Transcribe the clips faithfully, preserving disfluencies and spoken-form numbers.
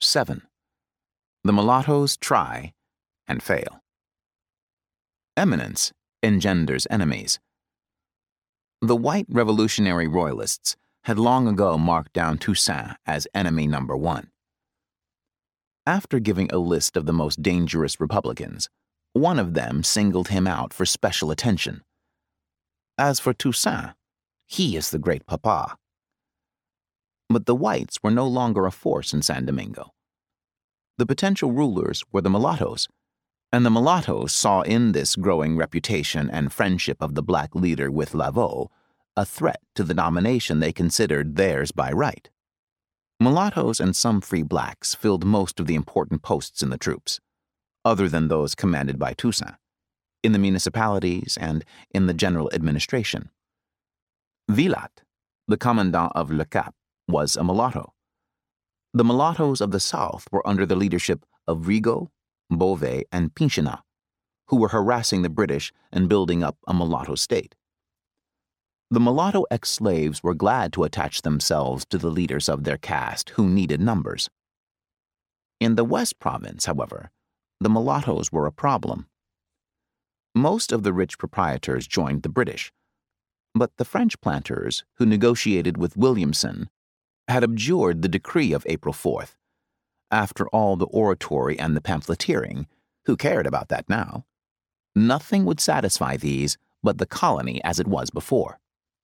seven. The mulattoes try and fail. Eminence engenders enemies. The white revolutionary royalists had long ago marked down Toussaint as enemy number one. After giving a list of the most dangerous Republicans, one of them singled him out for special attention. As for Toussaint, he is the great papa. But the whites were no longer a force in San Domingo. The potential rulers were the mulattoes, and the mulattoes saw in this growing reputation and friendship of the black leader with Laveau a threat to the domination they considered theirs by right. Mulattoes and some free blacks filled most of the important posts in the troops, other than those commanded by Toussaint, in the municipalities and in the general administration. Villatte, the commandant of Le Cap, was a mulatto. The mulattoes of the South were under the leadership of Rigaud, Beauvais, and Pinchinat, who were harassing the British and building up a mulatto state. The mulatto ex-slaves were glad to attach themselves to the leaders of their caste who needed numbers. In the West Province, however, the mulattoes were a problem. Most of the rich proprietors joined the British, but the French planters, who negotiated with Williamson, had abjured the decree of April fourth. After all the oratory and the pamphleteering, who cared about that now? Nothing would satisfy these but the colony as it was before.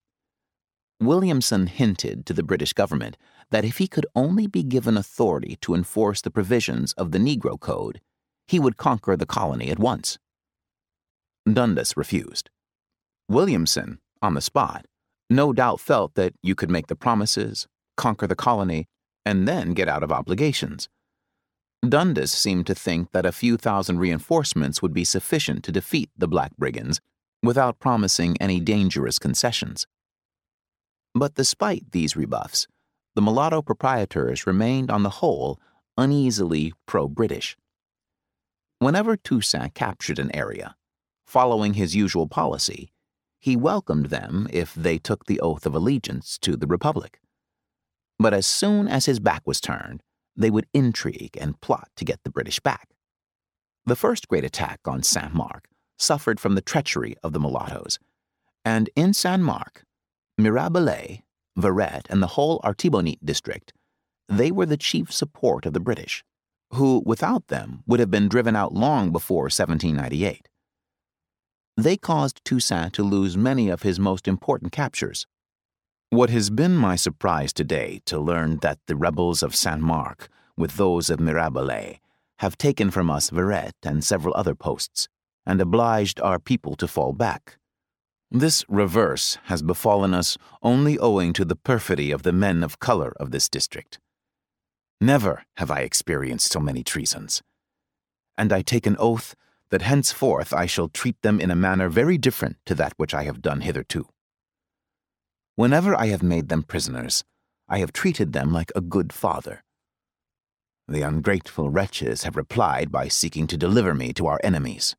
Williamson hinted to the British government that if he could only be given authority to enforce the provisions of the Negro Code, he would conquer the colony at once. Dundas refused. Williamson, on the spot, no doubt felt that you could make the promises, conquer the colony, and then get out of obligations. Dundas seemed to think that a few thousand reinforcements would be sufficient to defeat the black brigands without promising any dangerous concessions. But despite these rebuffs, the mulatto proprietors remained on the whole uneasily pro-British. Whenever Toussaint captured an area, following his usual policy, he welcomed them if they took the oath of allegiance to the Republic. But as soon as his back was turned, they would intrigue and plot to get the British back. The first great attack on Saint-Marc suffered from the treachery of the mulattoes, and in Saint-Marc, Mirabelais, Verret, and the whole Artibonite district, they were the chief support of the British, who, without them, would have been driven out long before seventeen ninety-eight. They caused Toussaint to lose many of his most important captures. What has been my surprise today to learn that the rebels of Saint-Marc, with those of Mirabelais, have taken from us Verret and several other posts, and obliged our people to fall back. This reverse has befallen us only owing to the perfidy of the men of color of this district. Never have I experienced so many treasons, and I take an oath that henceforth I shall treat them in a manner very different to that which I have done hitherto. Whenever I have made them prisoners, I have treated them like a good father. The ungrateful wretches have replied by seeking to deliver me to our enemies.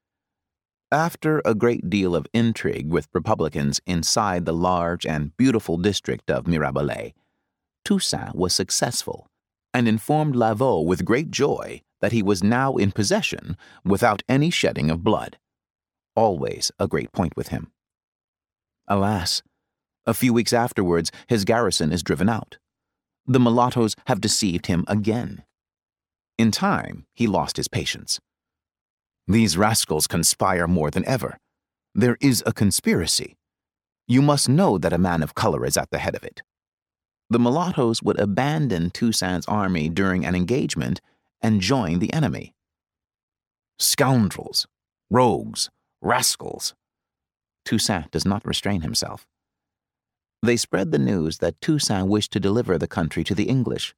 After a great deal of intrigue with Republicans inside the large and beautiful district of Mirabelais, Toussaint was successful and informed Laveau with great joy that he was now in possession without any shedding of blood, always a great point with him. Alas, a few weeks afterwards his garrison is driven out. The mulattoes have deceived him again. In time, he lost his patience. These rascals conspire more than ever. There is a conspiracy. You must know that a man of color is at the head of it. The mulattoes would abandon Toussaint's army during an engagement and join the enemy. Scoundrels, rogues, rascals. Toussaint does not restrain himself. They spread the news that Toussaint wished to deliver the country to the English.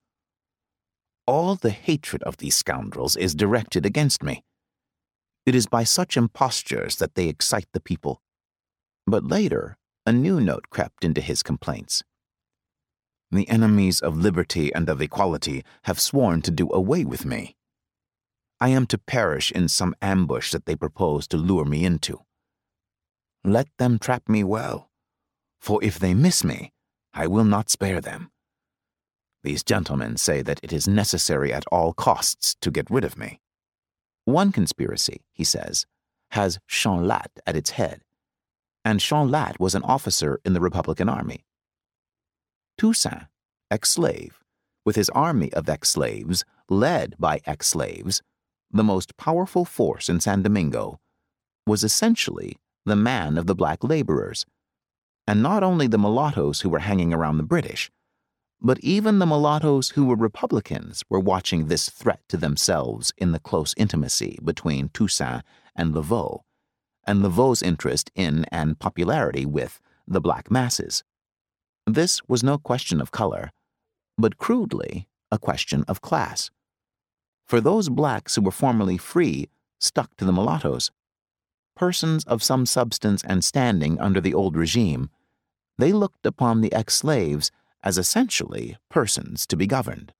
All the hatred of these scoundrels is directed against me. It is by such impostures that they excite the people. But later, a new note crept into his complaints. The enemies of liberty and of equality have sworn to do away with me. I am to perish in some ambush that they propose to lure me into. Let them trap me well, for if they miss me, I will not spare them. These gentlemen say that it is necessary at all costs to get rid of me. One conspiracy, he says, has Chanlat at its head, and Chanlat was an officer in the Republican Army. Toussaint, ex-slave, with his army of ex-slaves, led by ex-slaves, the most powerful force in San Domingo, was essentially the man of the black laborers, and not only the mulattoes who were hanging around the British, but even the mulattoes who were Republicans were watching this threat to themselves in the close intimacy between Toussaint and Laveaux, and Laveau's interest in and popularity with the black masses. This was no question of color, but crudely a question of class. For those blacks who were formerly free stuck to the mulattoes, persons of some substance and standing under the old regime, they looked upon the ex-slaves as essentially persons to be governed.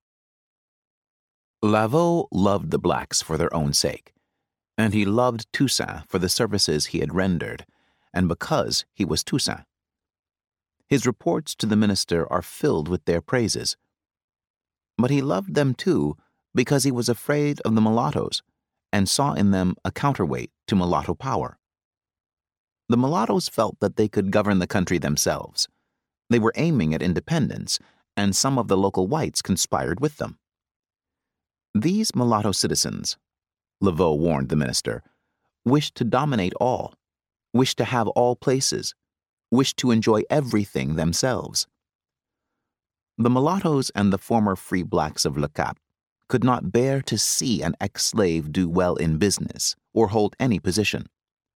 Laveaux loved the blacks for their own sake, and he loved Toussaint for the services he had rendered, and because he was Toussaint. His reports to the minister are filled with their praises. But he loved them too because he was afraid of the mulattoes and saw in them a counterweight to mulatto power. The mulattoes felt that they could govern the country themselves. They were aiming at independence, and some of the local whites conspired with them. These mulatto citizens, Laveaux warned the minister, wished to dominate all, wished to have all places, wished to enjoy everything themselves. The mulattoes and the former free blacks of Le Cap could not bear to see an ex-slave do well in business or hold any position.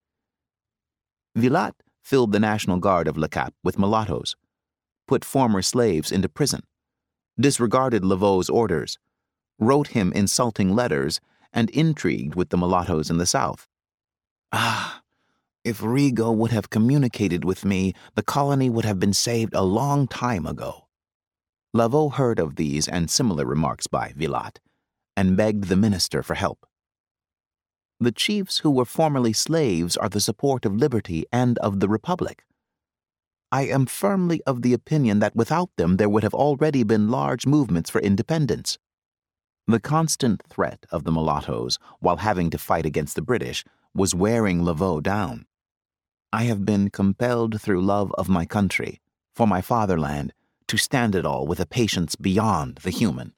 Villatte filled the National Guard of Le Cap with mulattoes, put former slaves into prison, disregarded Laveau's orders, wrote him insulting letters, and intrigued with the mulattoes in the South. Ah, if Rigaud would have communicated with me, the colony would have been saved a long time ago. Laveaux heard of these and similar remarks by Villatte, and begged the minister for help. The chiefs who were formerly slaves are the support of liberty and of the Republic. I am firmly of the opinion that without them there would have already been large movements for independence. The constant threat of the mulattoes, while having to fight against the British, was wearing Laveaux down. I have been compelled through love of my country, for my fatherland, to stand it all with a patience beyond the human.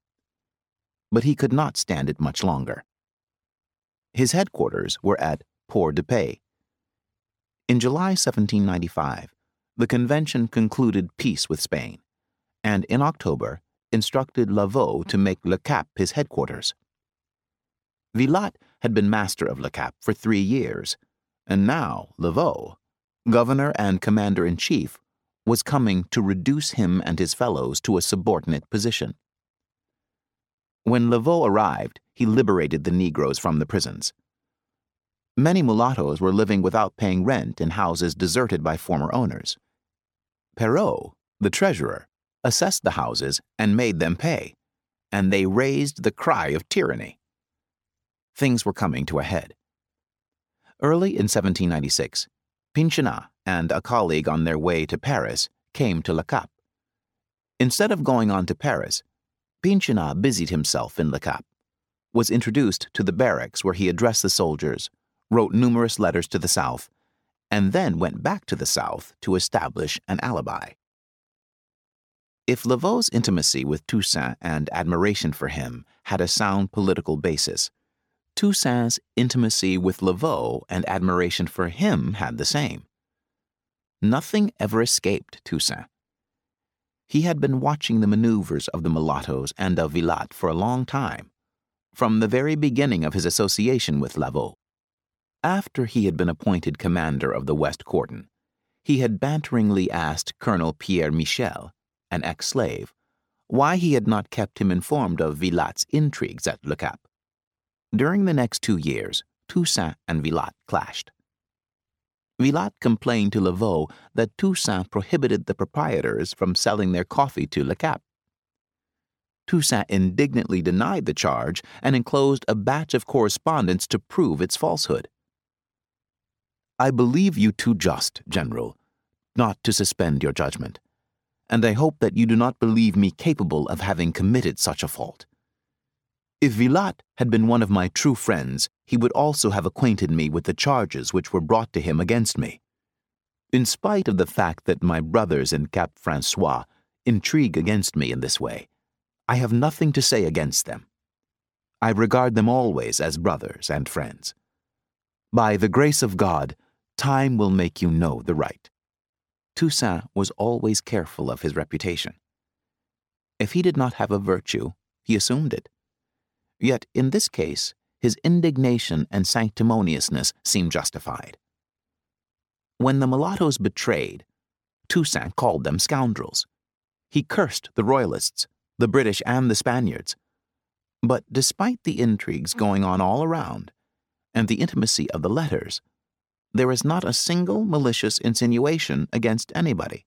But he could not stand it much longer. His headquarters were at Port-de-Paix. In July seventeen ninety-five, the convention concluded peace with Spain, and in October instructed Laveaux to make Le Cap his headquarters. Villatte had been master of Le Cap for three years, and now Laveaux, governor and commander-in-chief, was coming to reduce him and his fellows to a subordinate position. When Laveaux arrived, he liberated the Negroes from the prisons. Many mulattoes were living without paying rent in houses deserted by former owners. Perrault, the treasurer, assessed the houses and made them pay, and they raised the cry of tyranny. Things were coming to a head. Early in seventeen ninety-six, Pinchinat and a colleague on their way to Paris came to Le Cap. Instead of going on to Paris, Pinchinat busied himself in Le Cap, was introduced to the barracks where he addressed the soldiers, wrote numerous letters to the South, and then went back to the South to establish an alibi. If Laveau's intimacy with Toussaint and admiration for him had a sound political basis, Toussaint's intimacy with Laveaux and admiration for him had the same. Nothing ever escaped Toussaint. He had been watching the maneuvers of the mulattoes and of Villatte for a long time, from the very beginning of his association with Laveaux. After he had been appointed commander of the West Cordon, he had banteringly asked Colonel Pierre Michel, an ex-slave, why he had not kept him informed of Villatte's intrigues at Le Cap. During the next two years, Toussaint and Villatte clashed. Villatte complained to Laveaux that Toussaint prohibited the proprietors from selling their coffee to Le Cap. Toussaint indignantly denied the charge and enclosed a batch of correspondence to prove its falsehood. I believe you too just, General, not to suspend your judgment, and I hope that you do not believe me capable of having committed such a fault. If Villatte had been one of my true friends, he would also have acquainted me with the charges which were brought to him against me. In spite of the fact that my brothers in Cap Francois intrigue against me in this way, I have nothing to say against them. I regard them always as brothers and friends. By the grace of God, time will make you know the right." Toussaint was always careful of his reputation. If he did not have a virtue, he assumed it. Yet in this case, his indignation and sanctimoniousness seemed justified. When the mulattoes betrayed, Toussaint called them scoundrels. He cursed the Royalists, the British and the Spaniards. But despite the intrigues going on all around, and the intimacy of the letters, there is not a single malicious insinuation against anybody.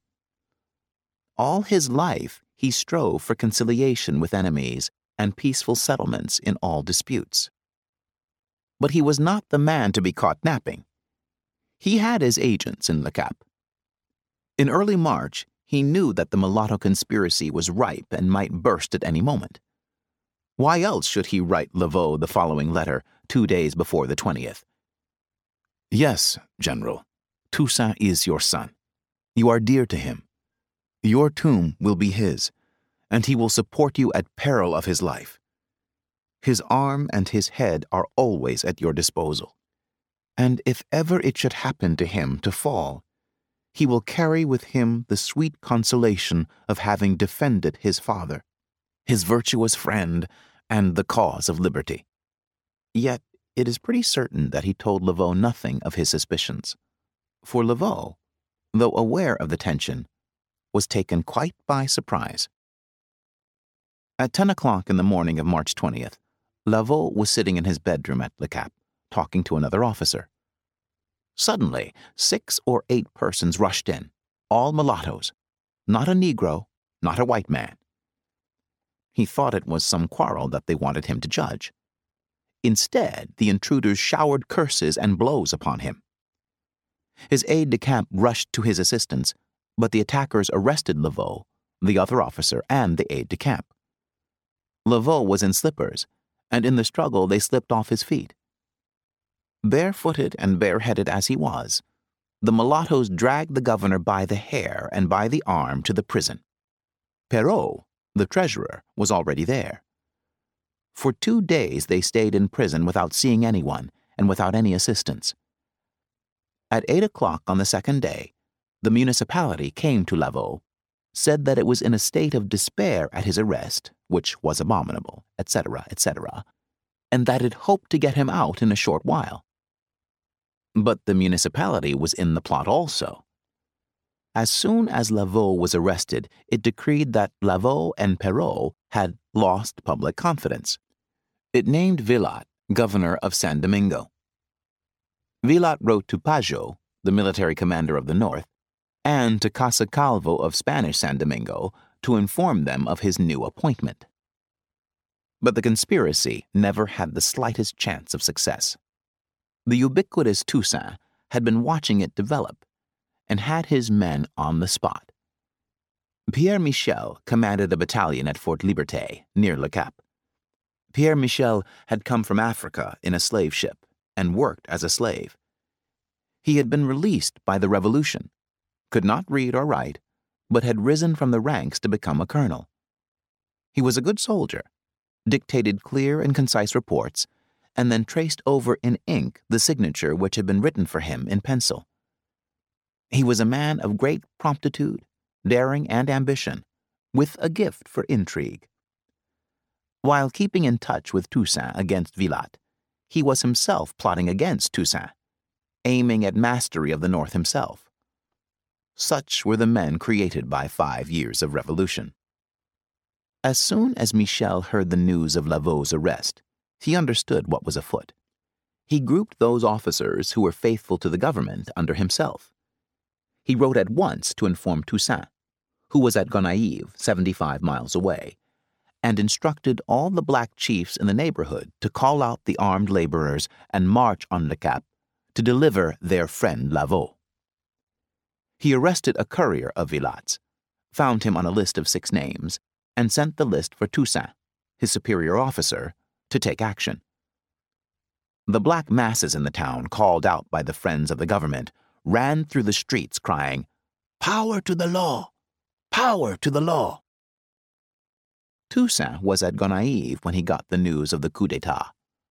All his life he strove for conciliation with enemies and peaceful settlements in all disputes. But he was not the man to be caught napping. He had his agents in Le Cap. In early March, he knew that the mulatto conspiracy was ripe and might burst at any moment. Why else should he write Laveaux the following letter two days before the twentieth? "Yes, General, Toussaint is your son. You are dear to him. Your tomb will be his, and he will support you at peril of his life. His arm and his head are always at your disposal, and if ever it should happen to him to fall, he will carry with him the sweet consolation of having defended his father, his virtuous friend, and the cause of liberty." Yet it is pretty certain that he told Laveaux nothing of his suspicions, for Laveaux, though aware of the tension, was taken quite by surprise. At ten o'clock in the morning of March twentieth, Laveaux was sitting in his bedroom at Le Cap, talking to another officer. Suddenly, six or eight persons rushed in, all mulattoes, not a Negro, not a white man. He thought it was some quarrel that they wanted him to judge. Instead, the intruders showered curses and blows upon him. His aide-de-camp rushed to his assistance, but the attackers arrested Laveaux, the other officer, and the aide-de-camp. Laveaux was in slippers, and in the struggle they slipped off his feet. Barefooted and bareheaded as he was, the mulattoes dragged the governor by the hair and by the arm to the prison. Perrault, the treasurer, was already there. For two days they stayed in prison without seeing anyone and without any assistance. At eight o'clock on the second day, the municipality came to Laveaux, said that it was in a state of despair at his arrest, which was abominable, et cetera, et cetera, and that it hoped to get him out in a short while. But the municipality was in the plot also. As soon as Laveaux was arrested, it decreed that Laveaux and Perrault had lost public confidence. It named Villatte governor of San Domingo. Villatte wrote to Pajot, the military commander of the North, and to Casa Calvo of Spanish San Domingo to inform them of his new appointment. But the conspiracy never had the slightest chance of success. The ubiquitous Toussaint had been watching it develop and had his men on the spot. Pierre Michel commanded a battalion at Fort Liberté, near Le Cap. Pierre Michel had come from Africa in a slave ship and worked as a slave. He had been released by the Revolution, could not read or write, but had risen from the ranks to become a colonel. He was a good soldier, dictated clear and concise reports, and then traced over in ink the signature which had been written for him in pencil. He was a man of great promptitude, daring, and ambition, with a gift for intrigue. While keeping in touch with Toussaint against Villatte, he was himself plotting against Toussaint, aiming at mastery of the North himself. Such were the men created by five years of revolution. As soon as Michel heard the news of Laveau's arrest, he understood what was afoot. He grouped those officers who were faithful to the government under himself. He wrote at once to inform Toussaint, who was at Gonaïves, seventy-five miles away, and instructed all the black chiefs in the neighborhood to call out the armed laborers and march on Le Cap to deliver their friend Laveaux. He arrested a courier of Villatte's, found him on a list of six names, and sent the list for Toussaint, his superior officer, to take action. The black masses in the town, called out by the friends of the government, ran through the streets crying, "Power to the law! Power to the law!" Toussaint was at Gonaïves when he got the news of the coup d'etat.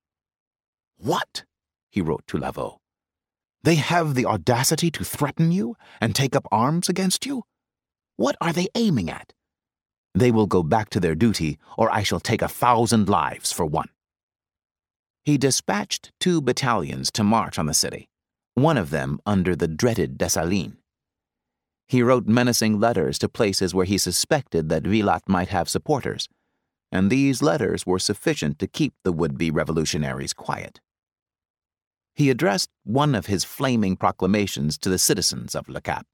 "What?" he wrote to Lavaux. "They have the audacity to threaten you and take up arms against you? What are they aiming at? They will go back to their duty, or I shall take a thousand lives for one." He dispatched two battalions to march on the city, one of them under the dreaded Dessalines. He wrote menacing letters to places where he suspected that Villatte might have supporters, and these letters were sufficient to keep the would-be revolutionaries quiet. He addressed one of his flaming proclamations to the citizens of Le Cap.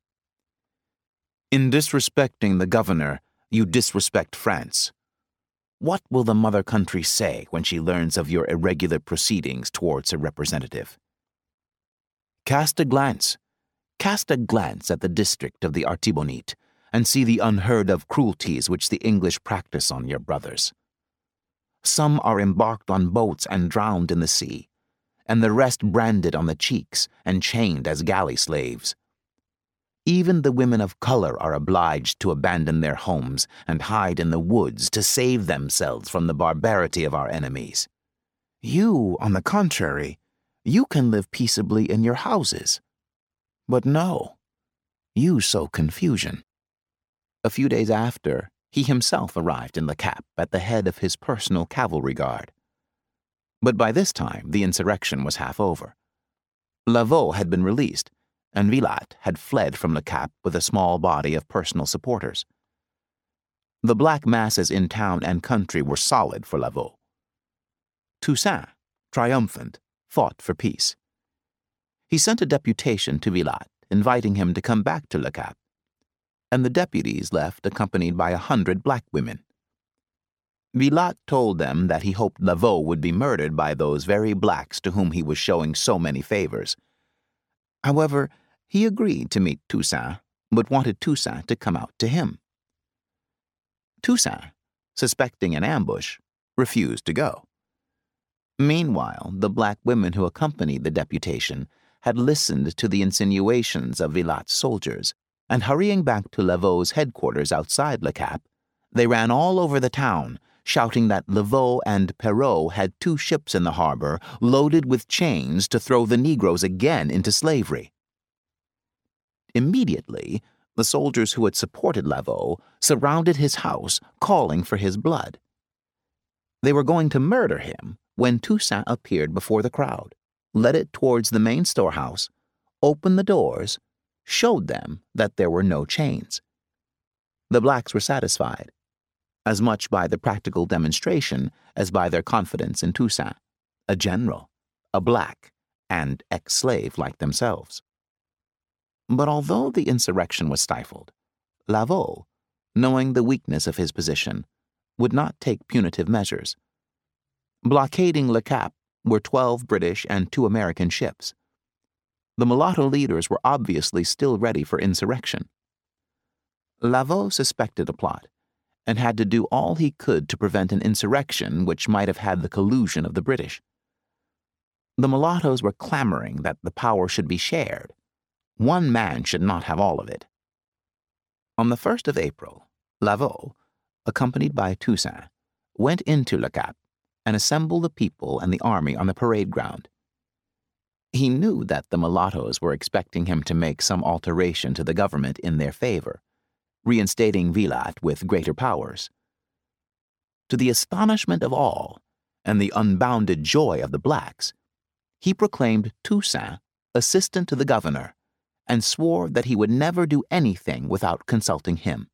"In disrespecting the governor, you disrespect France. What will the mother country say when she learns of your irregular proceedings towards her representative? Cast a glance, cast a glance at the district of the Artibonite, and see the unheard-of cruelties which the English practice on your brothers. Some are embarked on boats and drowned in the sea, and the rest branded on the cheeks and chained as galley slaves. Even the women of color are obliged to abandon their homes and hide in the woods to save themselves from the barbarity of our enemies. You, on the contrary, you can live peaceably in your houses. But no, you sow confusion." A few days after, he himself arrived in Le Cap at the head of his personal cavalry guard. But by this time the insurrection was half over. Lavaux had been released, and Villatte had fled from Le Cap with a small body of personal supporters. The black masses in town and country were solid for Lavaux. Toussaint, triumphant, fought for peace. He sent a deputation to Villatte, inviting him to come back to Le Cap, and the deputies left accompanied by a hundred black women. Villatte told them that he hoped Lavaux would be murdered by those very blacks to whom he was showing so many favors. However, he agreed to meet Toussaint, but wanted Toussaint to come out to him. Toussaint, suspecting an ambush, refused to go. Meanwhile, the black women who accompanied the deputation had listened to the insinuations of Villatte's soldiers, and hurrying back to Lavaux's headquarters outside Le Cap, they ran all over the town, shouting that Lavaux and Perrault had two ships in the harbor loaded with chains to throw the Negroes again into slavery. Immediately, the soldiers who had supported Lavaux surrounded his house, calling for his blood. They were going to murder him when Toussaint appeared before the crowd, led it towards the main storehouse, opened the doors, showed them that there were no chains. The blacks were satisfied, as much by the practical demonstration as by their confidence in Toussaint, a general, a black, and ex-slave like themselves. But although the insurrection was stifled, Lavaux, knowing the weakness of his position, would not take punitive measures. Blockading Le Cap were twelve British and two American ships. The mulatto leaders were obviously still ready for insurrection. Lavaux suspected a plot, and had to do all he could to prevent an insurrection which might have had the collusion of the British. The mulattoes were clamoring that the power should be shared. One man should not have all of it. On the first of April, Lavaux, accompanied by Toussaint, went into Le Cap and assembled the people and the army on the parade ground. He knew that the mulattoes were expecting him to make some alteration to the government in their favor, reinstating Villatte with greater powers. To the astonishment of all, and the unbounded joy of the blacks, he proclaimed Toussaint assistant to the governor, and swore that he would never do anything without consulting him.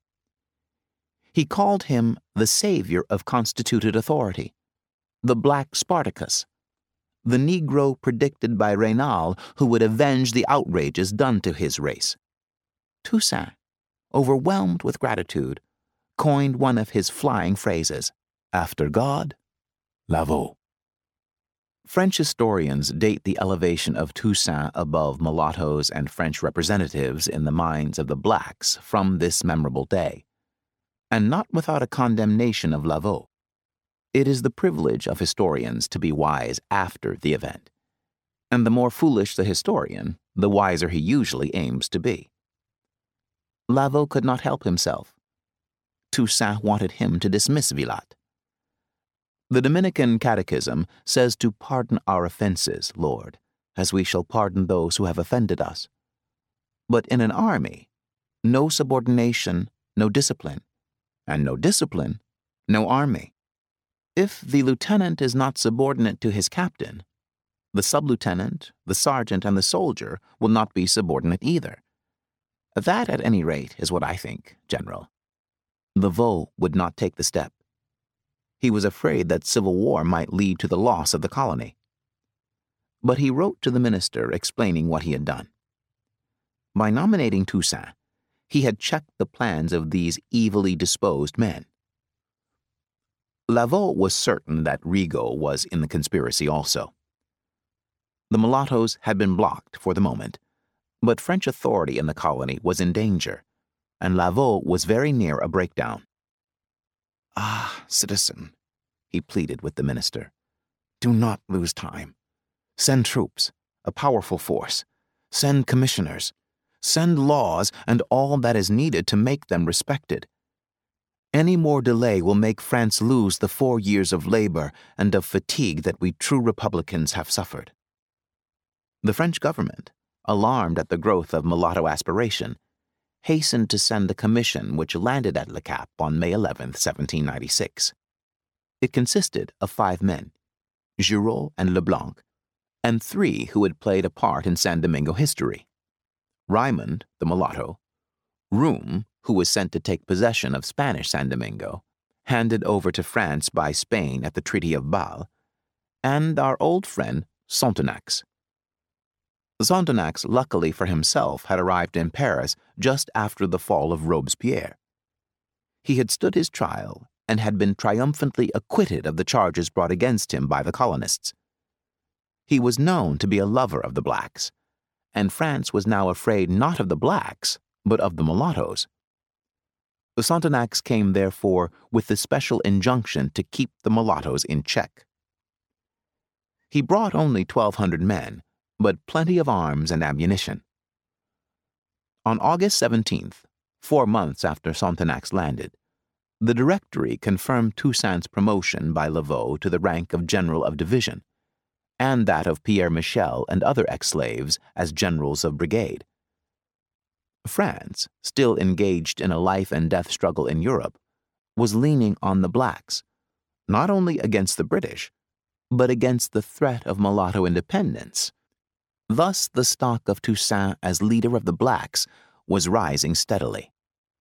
He called him the savior of constituted authority, the Black Spartacus, the Negro predicted by Raynal who would avenge the outrages done to his race. Toussaint, overwhelmed with gratitude, coined one of his flying phrases, "After God, Lavaux." French historians date the elevation of Toussaint above mulattoes and French representatives in the minds of the blacks from this memorable day, and not without a condemnation of Laveaux. It is the privilege of historians to be wise after the event, and the more foolish the historian, the wiser he usually aims to be. Laveaux could not help himself. Toussaint wanted him to dismiss Villatte. The Dominican Catechism says to pardon our offenses, Lord, as we shall pardon those who have offended us. But in an army, no subordination, no discipline, and no discipline, no army. If the lieutenant is not subordinate to his captain, the sub-lieutenant, the sergeant, and the soldier will not be subordinate either. That, at any rate, is what I think, General. Laveaux would not take the step. He was afraid that civil war might lead to the loss of the colony. But he wrote to the minister explaining what he had done. By nominating Toussaint, he had checked the plans of these evilly disposed men. Laveaux was certain that Rigaud was in the conspiracy also. The mulattoes had been blocked for the moment, but French authority in the colony was in danger, and Laveaux was very near a breakdown. "Ah, citizen," he pleaded with the minister, "do not lose time. Send troops, a powerful force. Send commissioners. Send laws and all that is needed to make them respected. Any more delay will make France lose the four years of labor and of fatigue that we true Republicans have suffered." The French government, alarmed at the growth of mulatto aspiration, hastened to send a commission which landed at Le Cap on May eleventh, seventeen ninety-six. It consisted of five men, Giraud and Leblanc, and three who had played a part in San Domingo history: Raymond, the mulatto; Roume, who was sent to take possession of Spanish San Domingo, handed over to France by Spain at the Treaty of Bâle; and our old friend Sonthonax. Sonthonax, luckily for himself, had arrived in Paris just after the fall of Robespierre. He had stood his trial and had been triumphantly acquitted of the charges brought against him by the colonists. He was known to be a lover of the blacks, and France was now afraid not of the blacks, but of the mulattoes. Sonthonax came, therefore, with the special injunction to keep the mulattoes in check. He brought only twelve hundred men, but plenty of arms and ammunition. On August seventeenth, four months after Sonthonax landed, the Directory confirmed Toussaint's promotion by Laveaux to the rank of General of Division, and that of Pierre Michel and other ex-slaves as Generals of Brigade. France, still engaged in a life-and-death struggle in Europe, was leaning on the blacks, not only against the British, but against the threat of mulatto independence. Thus the stock of Toussaint as leader of the blacks was rising steadily.